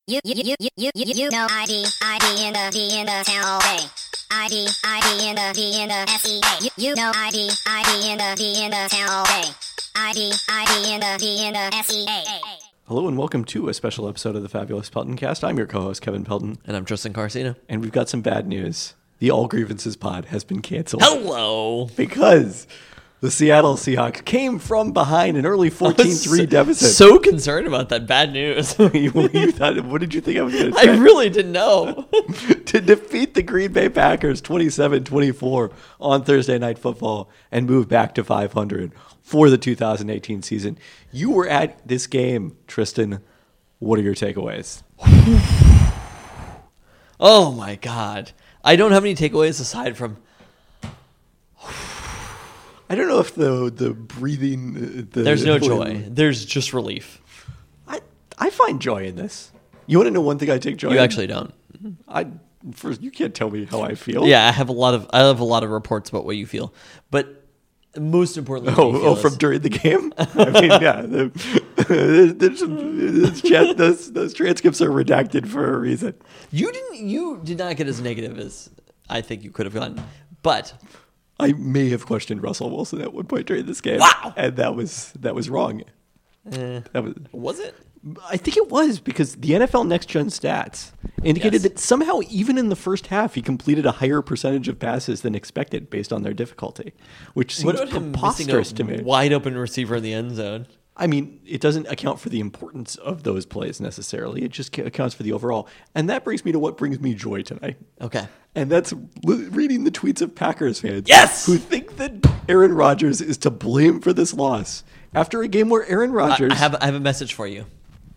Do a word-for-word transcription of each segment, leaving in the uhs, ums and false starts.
You, you, you, you, you, you, you know I D, I D in the, D in the town all day. I D, I D in the, D in the S E A. You, you know I D, I D in the, D in the town all day. I D, I D in the, D in the S E A. Hello and welcome to a special episode of the Fabulous Pelton Cast. I'm your co-host, Kevin Pelton. And I'm Tristan Carcino. And we've got some bad news. The All Grievances pod has been canceled. Hello! Because the Seattle Seahawks came from behind an early fourteen three so, deficit. So concerned about that bad news. you, you thought, what did you think I was going to say? I really didn't know. To defeat the Green Bay Packers twenty-seven twenty-four on Thursday Night Football and move back to five hundred for the two thousand eighteen season. You were at this game, Tristan. What are your takeaways? Oh my God. I don't have any takeaways aside from... I don't know if the the breathing... The, There's no joy. There's just relief. I, I find joy in this. You want to know one thing I take joy in? You actually don't. I first, you can't tell me how I feel. Yeah, I have a lot of I have a lot of reports about what you feel. But most importantly... Oh, what you feel oh from is, during the game? I mean, yeah. The, there's some, there's chat, those, those transcripts are redacted for a reason. You didn't. You did not get as negative as I think you could have gotten. But... I may have questioned Russell Wilson at one point during this game. Wow! And that was that was wrong. Eh, That was was it? I think it was because the N F L Next Gen Stats indicated Yes. that somehow even in the first half he completed a higher percentage of passes than expected based on their difficulty, which seems What about him missing preposterous a to me. wide open receiver in the end zone? I mean, it doesn't account for the importance of those plays necessarily. It just ca- accounts for the overall. And that brings me to what brings me joy tonight. Okay. And that's l- reading the tweets of Packers fans. Yes! Who think that Aaron Rodgers is to blame for this loss after a game where Aaron Rodgers... I have I have a message for you.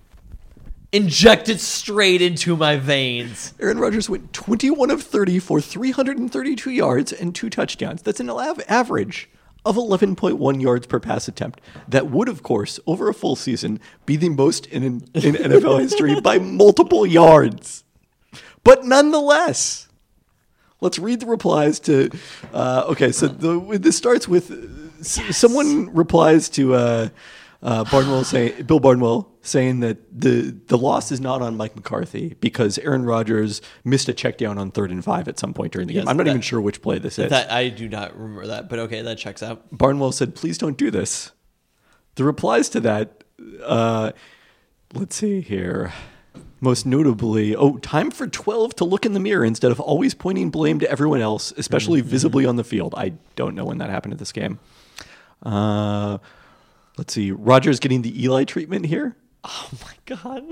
Inject it straight into my veins. Aaron Rodgers went twenty-one of thirty for three hundred thirty-two yards and two touchdowns. That's an av- average of eleven point one yards per pass attempt. That would, of course, over a full season, be the most in, in N F L history by multiple yards. But nonetheless, let's read the replies to... Uh, okay, so the, this starts with... Yes. Someone replies to... Uh, Uh, Barnwell saying, Bill Barnwell saying that the the loss is not on Mike McCarthy because Aaron Rodgers missed a check down on third and five at some point during the Yes, game. I'm not that, even sure which play this is. That I do not remember that, but okay, that checks out. Barnwell said, "Please don't do this." The replies to that, uh, let's see here. Most notably, oh, time for twelve to look in the mirror instead of always pointing blame to everyone else, especially mm-hmm. visibly on the field. I don't know when that happened at this game. Uh. Let's see. Rodgers getting the Eli treatment here. Oh my God.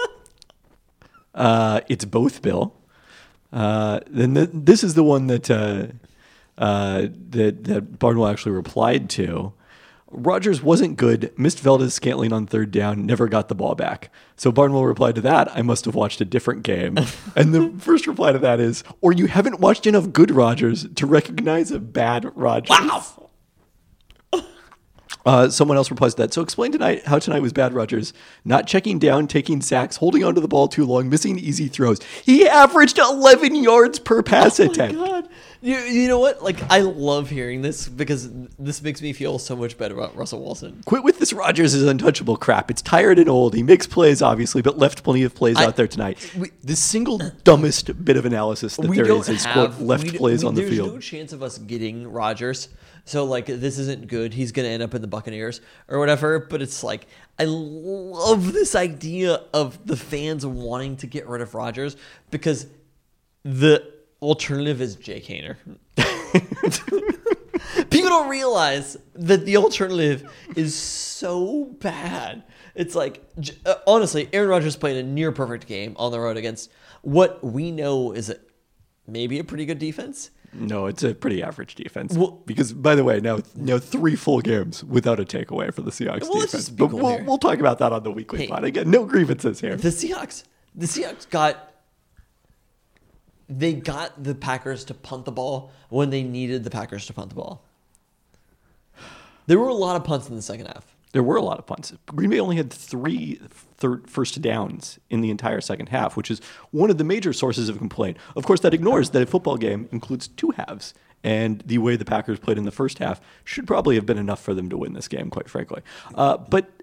uh, it's both, Bill. Uh, then the, this is the one that uh, uh, that that Barnwell actually replied to. Rodgers wasn't good. Missed Valdez Scantling on third down. Never got the ball back. So Barnwell replied to that, "I must have watched a different game." And the first reply to that is, "Or you haven't watched enough good Rodgers to recognize a bad Rodgers." Wow. Uh, someone else replies to that. So explain tonight how tonight was bad, Rodgers. Not checking down, taking sacks, holding onto the ball too long, missing easy throws. He averaged eleven yards per pass oh attempt. My God. You, you know what? Like, I love hearing this because this makes me feel so much better about Russell Wilson. Quit with this Rodgers is untouchable crap. It's tired and old. He makes plays, obviously, but left plenty of plays I, out there tonight. We, the single dumbest bit of analysis that there is is, have, quote, left we, plays we, on the there's field. There's no chance of us getting Rodgers. So, like, this isn't good. He's going to end up in the Buccaneers or whatever. But it's like, I love this idea of the fans wanting to get rid of Rodgers because the alternative is Jake Haener. People don't realize that the alternative is so bad. It's like, uh, honestly, Aaron Rodgers played a near perfect game on the road against what we know is a, maybe a pretty good defense. No, it's a pretty average defense. Well, because, by the way, now now three full games without a takeaway for the Seahawks well, defense. let's just be But cool we'll, here. we'll talk about that on the weekly Hey, pod. Again, no grievances here. The Seahawks, the Seahawks got, they got the Packers to punt the ball when they needed the Packers to punt the ball. There were a lot of punts in the second half. There were a lot of punts. Green Bay only had three third first downs in the entire second half, which is one of the major sources of complaint. Of course, that ignores that a football game includes two halves, and the way the Packers played in the first half should probably have been enough for them to win this game, quite frankly. Uh, but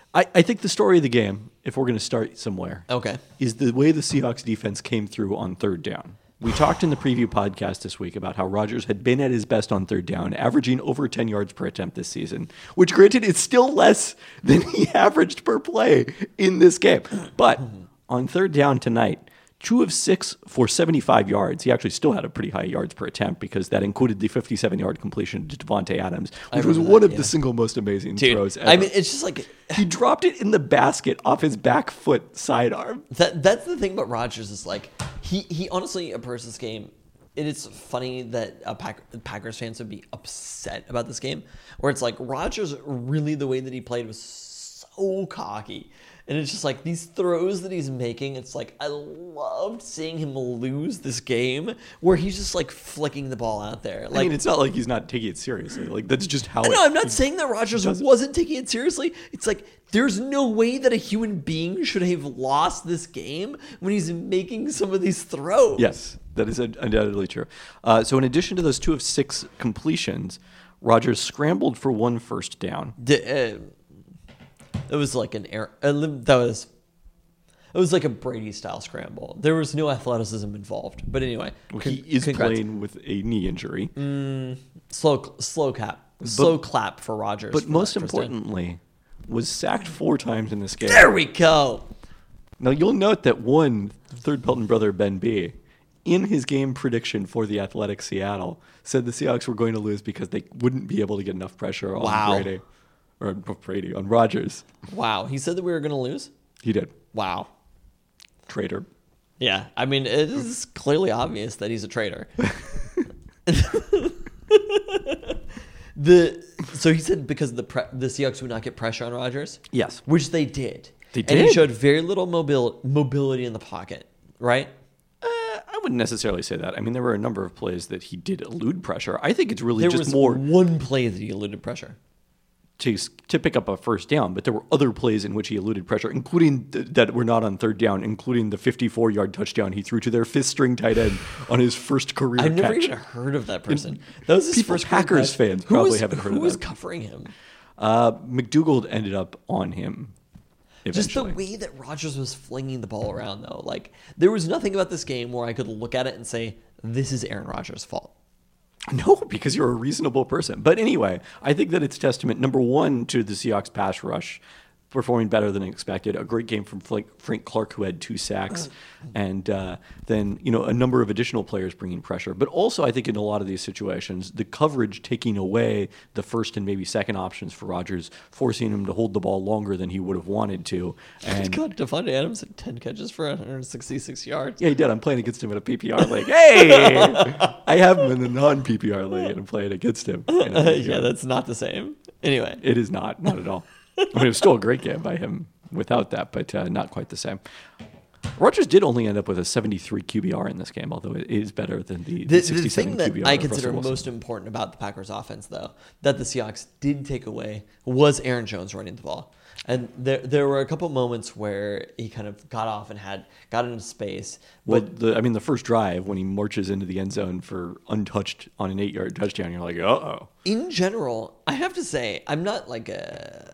I, I think the story of the game, if we're going to start somewhere, Okay. is the way the Seahawks defense came through on third down. We talked in the preview podcast this week about how Rodgers had been at his best on third down, averaging over ten yards per attempt this season, which granted is still less than he averaged per play in this game. But on third down tonight, two of six for seventy-five yards. He actually still had a pretty high yards per attempt because that included the fifty-seven-yard completion to Devontae Adams, which was remember one that, of yeah. the single most amazing Dude, throws ever. I mean, it's just like He dropped it in the basket off his back foot sidearm. that. That's the thing about Rodgers is like he he honestly approached this game. It is funny that uh, Pack, Packers fans would be upset about this game, where it's like Rodgers really the way that he played was so cocky. And it's just like these throws that he's making. It's like I loved seeing him lose this game where he's just like flicking the ball out there. Like I mean, it's not like he's not taking it seriously. Like that's just how. no, it, I'm not saying that Rodgers wasn't taking it seriously. It's like there's no way that a human being should have lost this game when he's making some of these throws. Yes, that is undoubtedly true. Uh, so in addition to those two of six completions, Rodgers scrambled for one first down. The, uh, it was like an air. Uh, that was. It was like a Brady style scramble. There was no athleticism involved. But anyway, Well, con- he is congrats. playing with a knee injury. slow, slow cap, slow clap for Rodgers. But for most that first down. importantly, was sacked four times in this game. There we go. Now you'll note that one third Pelton brother Ben B, in his game prediction for the Athletic Seattle, said the Seahawks were going to lose because they wouldn't be able to get enough pressure on Wow. Brady, or Brady on Rodgers. Wow, he said that we were going to lose. He did. Wow. Traitor. Yeah, I mean, it is clearly obvious that he's a traitor. the so he said because the pre- the Seahawks would not get pressure on Rodgers. Yes. Which they did. They And he did? showed very little mobil- mobility in the pocket, right? Uh, I wouldn't necessarily say that. I mean, there were a number of plays that he did elude pressure. I think it's really There just was more one play that he eluded pressure. to to pick up a first down, but there were other plays in which he eluded pressure, including th- that were not on third down, including the fifty-four-yard touchdown he threw to their fifth-string tight end on his first career I've never catch. even heard of that person. That was his People- first career Packers catch. fans Who probably was- haven't heard who of was that. covering him? Uh, McDougald ended up on him Just the eventually. way that Rodgers was flinging the ball around, though. Like, there was nothing about this game where I could look at it and say, this is Aaron Rodgers' fault. No, because you're a reasonable person. But anyway, I think that it's testament, number one, to the Seahawks pass rush performing better than expected. A great game from Frank Frank Clark, who had two sacks. And uh, then, you know, a number of additional players bringing pressure. But also, I think in a lot of these situations, the coverage taking away the first and maybe second options for Rodgers, forcing him to hold the ball longer than he would have wanted to. And God, Devontae Adams had ten catches for one hundred sixty-six yards. yeah, he did. I'm playing against him in a P P R league. Hey! I have him in the non-P P R league, and I'm playing against him. in a P P R. yeah, that's not the same. Anyway, It is not, not at all. I mean, it was still a great game by him without that, but uh, not quite the same. Rodgers did only end up with a seventy-three Q B R in this game, although it is better than the, the, the the sixty-seven thing that Q B R I of consider Russell Wilson. most important about the Packers offense, though, that the Seahawks did take away was Aaron Jones running the ball. And there there were a couple moments where he kind of got off and had got into space. Well, But the, I mean, the first drive when he marches into the end zone for untouched on an eight-yard touchdown, you're like, uh-oh. in general, I have to say, I'm not like a.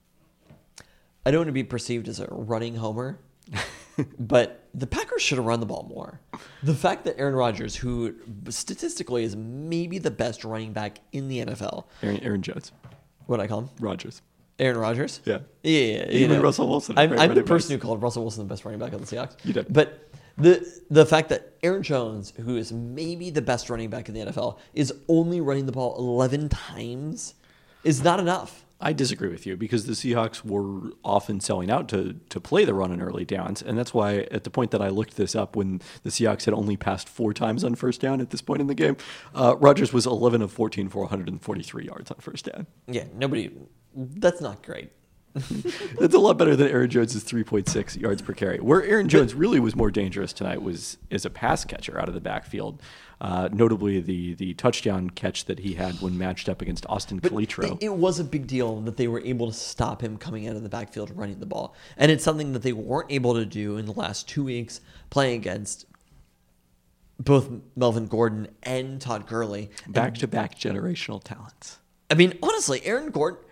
I don't want to be perceived as a running homer, but the Packers should have run the ball more. The fact that Aaron Rodgers, who statistically is maybe the best running back in the N F L, Aaron, Aaron Jones, what I call him, Rodgers. Aaron Rodgers. Yeah. yeah, yeah. You you and know. Russell Wilson. I'm, Great I'm the running person backs. who called Russell Wilson the best running back on the Seahawks. You did. But the the fact that Aaron Jones, who is maybe the best running back in the N F L, is only running the ball eleven times, is not enough. I disagree with you because the Seahawks were often selling out to to play the run in early downs. And that's why at the point that I looked this up, when the Seahawks had only passed four times on first down at this point in the game, uh, Rodgers was eleven of fourteen for one hundred forty-three yards on first down. Yeah, nobody. That's not great. That's a lot better than Aaron Jones' three point six yards per carry. Where Aaron Jones really was more dangerous tonight was as a pass catcher out of the backfield. Uh, notably, the the touchdown catch that he had when matched up against Austin But Calitro. it, it was a big deal that they were able to stop him coming out of the backfield running the ball. And it's something that they weren't able to do in the last two weeks playing against both Melvin Gordon and Todd Gurley. Back-to-back generational talents. I mean, honestly, Aaron Gordon,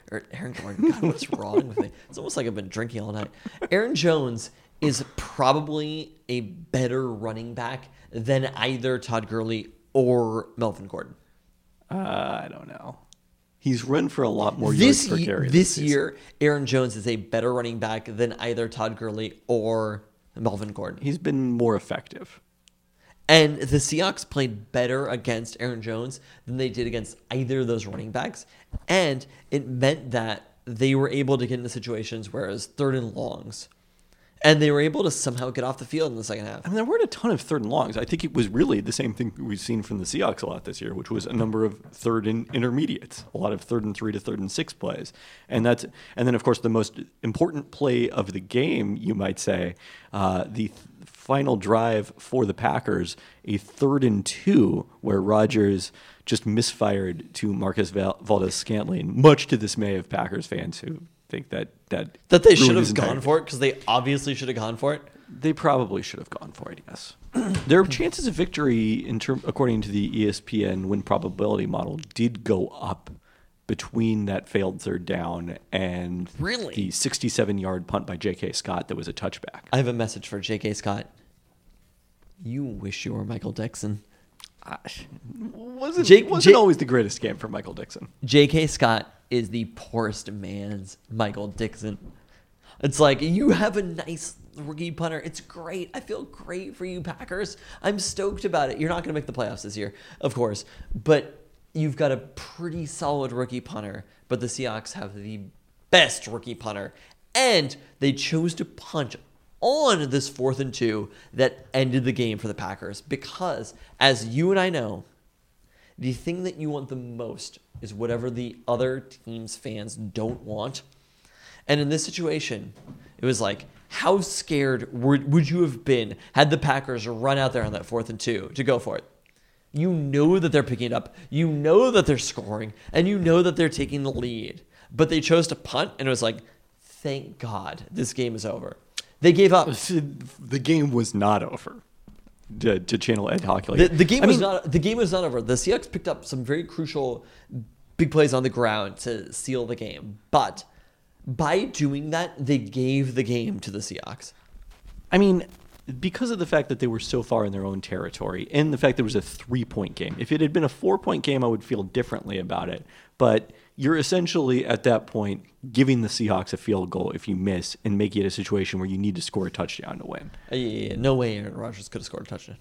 or Aaron Gordon. God, what's wrong with me? It's almost like I've been drinking all night. Aaron Jones is probably a better running back than either Todd Gurley or Melvin Gordon. Uh, I don't know. He's run for a lot more This, yards per ye- carry. this season. year, Aaron Jones is a better running back than either Todd Gurley or Melvin Gordon. He's been more effective. And the Seahawks played better against Aaron Jones than they did against either of those running backs. And it meant that they were able to get into situations where it was third and longs. And they were able to somehow get off the field in the second half. I mean, there weren't a ton of third and longs. I think it was really the same thing we've seen from the Seahawks a lot this year, which was a number of third and intermediates, a lot of third and three to third and six plays. And that's and then, of course, the most important play of the game, you might say, uh, the th- final drive for the Packers, a third and two, where Rodgers just misfired to Marcus Val- Valdez-Scantling, much to the dismay of Packers fans who think that that That they ruined should his have entire gone game. for it because they obviously should have gone for it. They probably should have gone for it, yes. Their chances of victory, in term, according to the E S P N win probability model, did go up between that failed third down and Really? the sixty-seven-yard punt by J K. Scott that was a touchback. I have a message for J K. Scott. You wish you were Michael Dixon. Wasn't, Jake- wasn't Jake- always the greatest game for Michael Dixon. J K. Scott is the poorest man's Michael Dixon. It's like, you have a nice rookie punter. It's great. I feel great for you, Packers. I'm stoked about it. You're not going to make the playoffs this year, of course. But you've got a pretty solid rookie punter. But the Seahawks have the best rookie punter. And they chose to punt on this fourth and two that ended the game for the Packers. Because, as you and I know, the thing that you want the most is whatever the other team's fans don't want. And in this situation, it was like, how scared would, would you have been had the Packers run out there on that fourth and two to go for it? You know that they're picking it up. You know that they're scoring. And you know that they're taking the lead. But they chose to punt, and it was like, thank God this game is over. They gave up. The game was not over. To, to channel Ed Hochul. The, the game I was mean, not. The game was not over. The Seahawks picked up some very crucial big plays on the ground to seal the game, but by doing that, they gave the game to the Seahawks. I mean, because of the fact that they were so far in their own territory and the fact that it was a three-point game. If it had been a four-point game, I would feel differently about it. But you're essentially, at that point, giving the Seahawks a field goal if you miss and making it a situation where you need to score a touchdown to win. Uh, yeah, yeah, no way Aaron Rodgers could have scored a touchdown.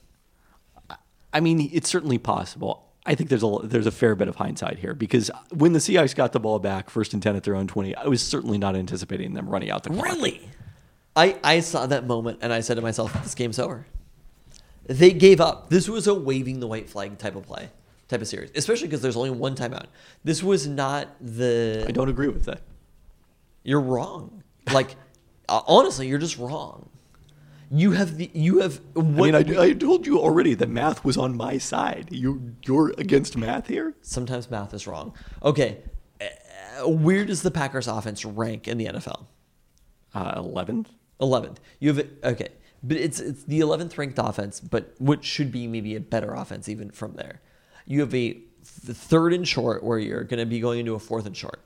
I mean, it's certainly possible. I think there's a there's a fair bit of hindsight here because when the Seahawks got the ball back, first and ten at their own twenty, I was certainly not anticipating them running out the clock. Really? I, I saw that moment, and I said to myself, this game's over. They gave up. This was a waving the white flag type of play, type of series, especially because there's only one timeout. This was not the... I don't agree with that. You're wrong. Like, uh, honestly, you're just wrong. You have the... You have... What, I mean, I, I told you already that math was on my side. You, you're against math here? Sometimes math is wrong. Okay. Uh, where does the Packers offense rank in the N F L? Uh, eleventh? eleventh. You have... Okay. But it's it's the eleventh ranked offense, but what should be maybe a better offense even from there. You have a th- third and short where you're going to be going into a fourth and short.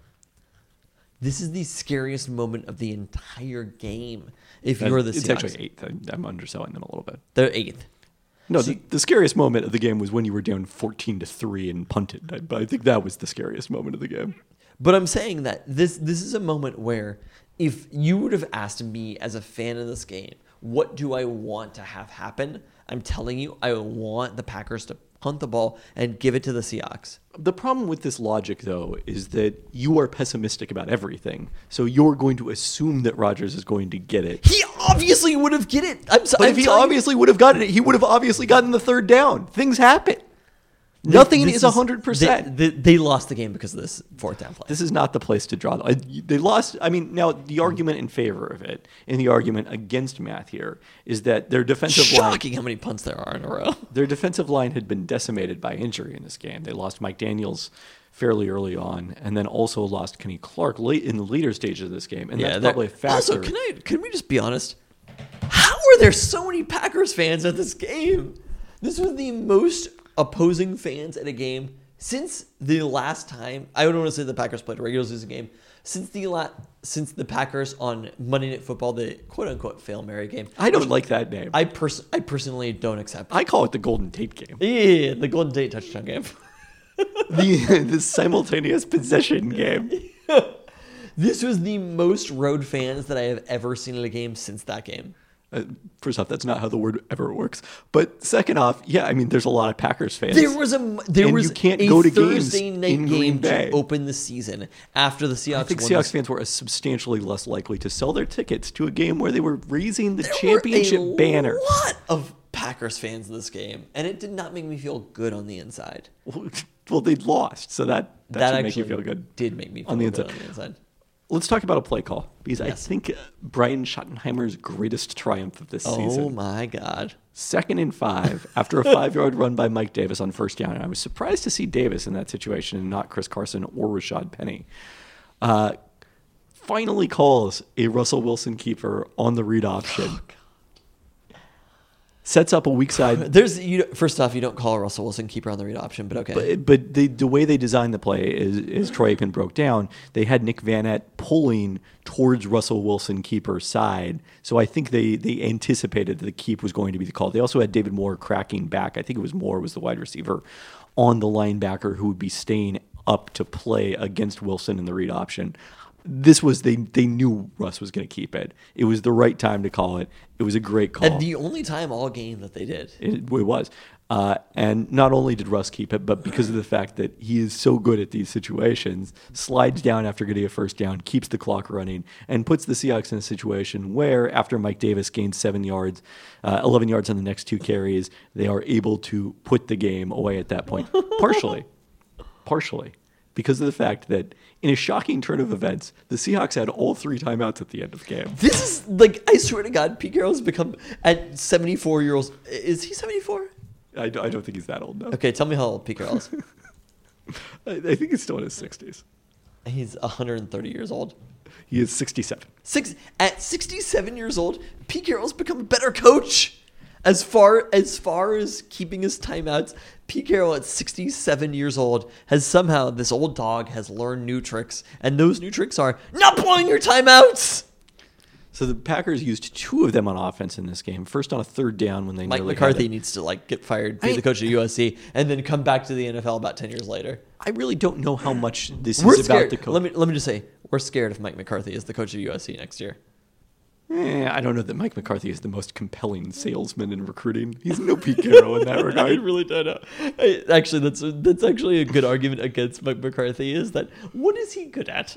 This is the scariest moment of the entire game if you're the It's Seahawks. actually eighth. I, I'm underselling them a little bit. They're eighth. No, See- the, the scariest moment of the game was when you were down fourteen to three and punted. I, I think that was the scariest moment of the game. But I'm saying that this this is a moment where if you would have asked me as a fan of this game, what do I want to have happen? I'm telling you, I want the Packers to punt the ball and give it to the Seahawks. The problem with this logic, though, is that you are pessimistic about everything. So you're going to assume that Rodgers is going to get it. He obviously would have get it. I'm, so, But I'm if he telling you- obviously would have gotten it, he would have obviously gotten the third down. Things happen. Nothing This is one hundred percent. They, they, they lost the game because of this fourth down play. This is not the place to draw. They lost. I mean, now the argument in favor of it and the argument against math here is that their defensive line, Shocking how many punts there are in a row. their defensive line had been decimated by injury in this game. They lost Mike Daniels fairly early on, and then also lost Kenny Clark late in the later stages of this game, and that's they're- probably a factor. Also, can I can we just be honest? How are there so many Packers fans at this game? This was the most opposing fans at a game since the last time. I don't want to say the Packers played a regular season game, since the la- since the Packers on Monday Night Football, the quote unquote Fail Mary game. I don't like that name. I, I pers- I personally don't accept. I call it the Golden Tate game. Yeah, the Golden Tate touchdown game. the the simultaneous possession game. This was the most road fans that I have ever seen at a game since that game. Uh, first off, that's not how the word ever works. But second off, yeah, I mean, there's a lot of Packers fans. There was a there and was you can't a go to Thursday games night in game Green Bay. to open the season after the Seahawks. I think won Seahawks this. fans were substantially less likely to sell their tickets to a game where they were raising the There championship were a banner. lot of Packers fans in this game, and it did not make me feel good on the inside. Well, they lost, so that that, That should make actually you feel good. did make me feel on the good inside. on the inside. Let's talk about a play call, because I Yes. think uh, Brian Schottenheimer's greatest triumph of this Oh season. my God! Second and five after a five-yard run by Mike Davis on first down. And I was surprised to see Davis in that situation and not Chris Carson or Rashad Penny. Uh, finally calls a Russell Wilson keeper on the read option. Sets up a weak side. There's you. First off, you don't call a Russell Wilson keeper on the read option, but okay. But, but the, the way they designed the play is, is Troy Aikman broke down. They had Nick Vanette pulling towards Russell Wilson keeper's side. So I think they, they anticipated that the keep was going to be the call. They also had David Moore cracking back. I think it was Moore was the wide receiver on the linebacker who would be staying up to play against Wilson in the read option. This was they they knew Russ was going to keep it. It was the right time to call it. It was a great call. and the only time all game that they did. It, it was. Uh, and not only did Russ keep it, but because of the fact that he is so good at these situations, slides down after getting a first down, keeps the clock running, and puts the Seahawks in a situation where, after Mike Davis gains seven yards, uh, eleven yards on the next two carries, they are able to put the game away at that point. Partially. Partially. Because of the fact that in a shocking turn of events, the Seahawks had all three timeouts at the end of the game. This is like I swear to God, Pete Carroll's become at seventy-four years old. Is he seventy-four? I, don't- I don't think he's that old, no. Okay, tell me how old Pete Carroll is. I, I think he's still in his sixties. He's one hundred thirty years old. He is sixty-seven. Six at sixty-seven years old, Pete Carroll's become a better coach. As far as far as keeping his timeouts, Pete Carroll at sixty-seven years old has somehow this old dog has learned new tricks, and those new tricks are not blowing your timeouts. So the Packers used two of them on offense in this game. First on a third down when they Mike nearly McCarthy had it. needs to like get fired, be I the mean- coach of U S C, and then come back to the N F L about ten years later. I really don't know how much this We're is about scared. the coach. Let me let me just say, we're scared if Mike McCarthy is the coach of U S C next year. Eh, I don't know that Mike McCarthy is the most compelling salesman in recruiting. He's no Pete Carroll in that I regard. really don't know. I, actually, that's that's actually a good argument against Mike McCarthy. Is that what is he good at?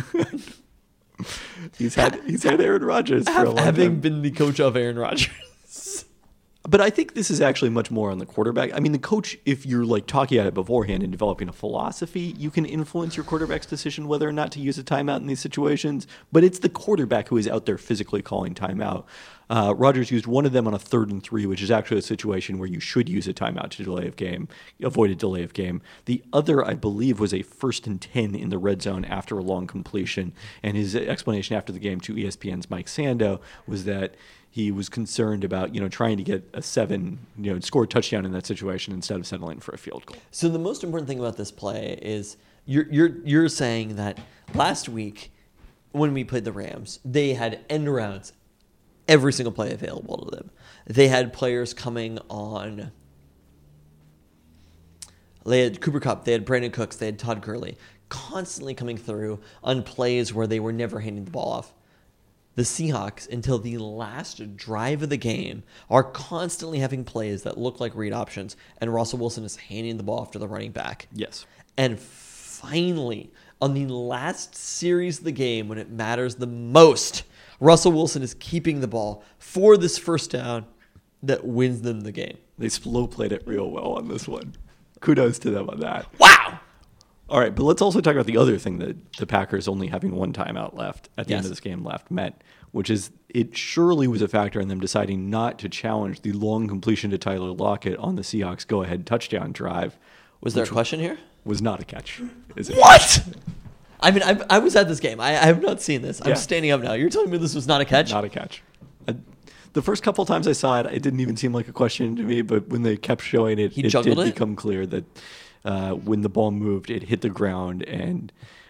He's had he's had Aaron Rodgers for a long Having time. been the coach of Aaron Rodgers. But I think this is actually much more on the quarterback. I mean, the coach, if you're like talking about it beforehand and developing a philosophy, you can influence your quarterback's decision whether or not to use a timeout in these situations. But it's the quarterback who is out there physically calling timeout. Uh, Rodgers used one of them on a third and three, which is actually a situation where you should use a timeout to delay of game, avoid a delay of game. The other, I believe, was a first and ten in the red zone after a long completion. And his explanation after the game to E S P N's Mike Sando was that he was concerned about, you know, trying to get a seven, you know, score a touchdown in that situation instead of settling for a field goal. So the most important thing about this play is you're you're you're saying that last week when we played the Rams, they had end rounds every single play available to them. They had players coming on. They had Cooper Kupp, they had Brandon Cooks, they had Todd Gurley, constantly coming through on plays where they were never handing the ball off. The Seahawks, until the last drive of the game, are constantly having plays that look like read options, and Russell Wilson is handing the ball off to the running back. Yes. And finally, on the last series of the game, when it matters the most, Russell Wilson is keeping the ball for this first down that wins them the game. They slow played it real well on this one. Kudos to them on that. Wow! All right, but let's also talk about the other thing that the Packers only having one timeout left at the Yes. end of this game left meant, which is it surely was a factor in them deciding not to challenge the long completion to Tyler Lockett on the Seahawks go-ahead touchdown drive. Was there a which question here? Was not a catch. Is it? What? I mean, I, I was at this game. I, I have not seen this. I'm Yeah. standing up now. You're telling me this was not a catch? Not a catch. I, the first couple times I saw it, it didn't even seem like a question to me, but when they kept showing it, He it did juggled it? become clear that uh, when the ball moved, it hit the ground, and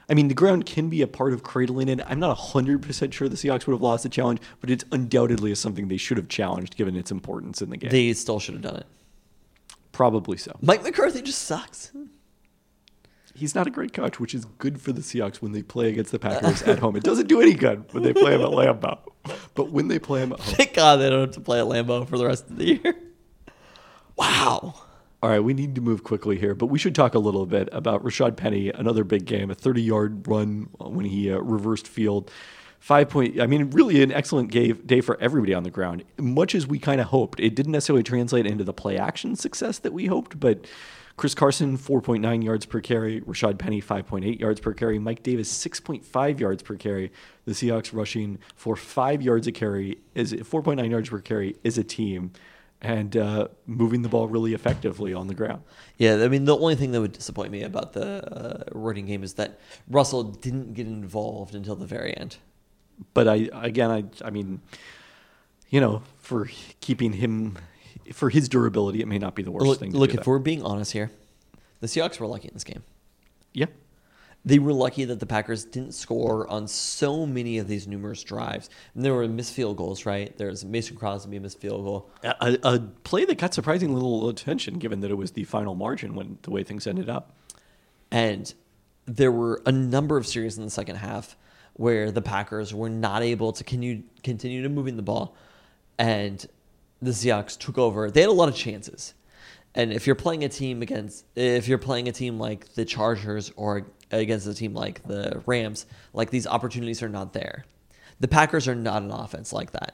I mean, the ground can be a part of cradling it. I'm not one hundred percent sure the Seahawks would have lost the challenge, but it's undoubtedly something they should have challenged given its importance in the game. They still should have done it. Probably so. Mike McCarthy just sucks. He's not a great coach, which is good for the Seahawks when they play against the Packers at home. It doesn't do any good when they play him at Lambeau. But when they play him at home. Thank God they don't have to play at Lambeau for the rest of the year. Wow. All right, we need to move quickly here, but we should talk a little bit about Rashad Penny, another big game, a thirty-yard run when he uh, reversed field. Five point, I mean, really an excellent gave, day for everybody on the ground. Much as we kind of hoped. It didn't necessarily translate into the play action success that we hoped, but Chris Carson, four point nine yards per carry. Rashad Penny, five point eight yards per carry. Mike Davis, six point five yards per carry. The Seahawks rushing for five yards a carry, is four point nine yards per carry is a team, and uh, moving the ball really effectively on the ground. Yeah, I mean, the only thing that would disappoint me about the uh, running game is that Russell didn't get involved until the very end. But I, again, I, I mean, you know, for keeping him, for his durability, it may not be the worst Look, thing to look do if that. we're being honest here, the Seahawks were lucky in this game. Yeah. They were lucky that the Packers didn't score on so many of these numerous drives. And there were missed field goals, right? There's Mason Crosby missed field goal. A, a play that got surprising little attention, given that it was the final margin when the way things ended up. And there were a number of series in the second half where the Packers were not able to continue, continue to moving the ball. And the Seahawks took over. They had a lot of chances. And if you're playing a team against, if you're playing a team like the Chargers or against a team like the Rams, like these opportunities are not there. The Packers are not an offense like that.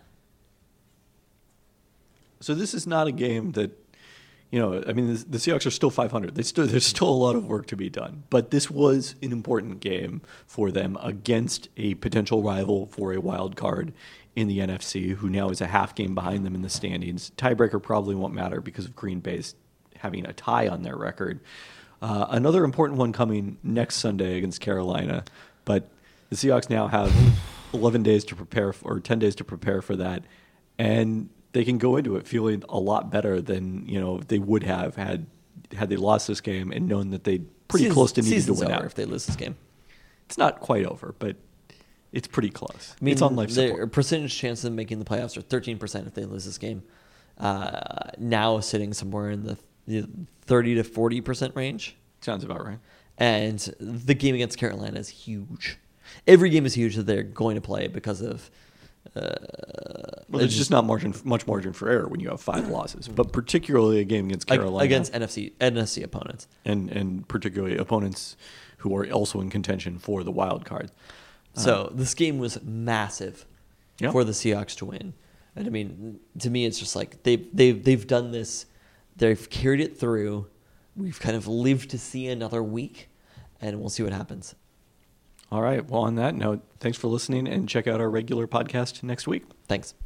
So this is not a game that, you know, I mean, the, the Seahawks are still five hundred. They still, there's still a lot of work to be done. But this was an important game for them against a potential rival for a wild card in the N F C, who now is a half game behind them in the standings. Tiebreaker probably won't matter because of Green Bay's having a tie on their record. Uh, another important one coming next Sunday against Carolina. But the Seahawks now have eleven days to prepare for, or ten days to prepare for that. And they can go into it feeling a lot better than, you know, they would have had had they lost this game and known that they pretty Season's, close to needing to season's win over out. if they lose this game. It's not quite over, but it's pretty close. I mean, it's on life their support. percentage chance of making the playoffs are thirteen percent if they lose this game. Uh, now sitting somewhere in the, the thirty to forty percent range. Sounds about right. And the game against Carolina is huge. Every game is huge that they're going to play because of. Uh, Well, there's just not margin, much margin for error when you have five losses, but particularly a game against Carolina against N F C N F C opponents, and and particularly opponents who are also in contention for the wild card. So this game was massive Yeah. for the Seahawks to win. And I mean, to me, it's just like they've they've they've done this. They've carried it through. We've kind of lived to see another week, and we'll see what happens. All right. Well, on that note, thanks for listening, and check out our regular podcast next week. Thanks.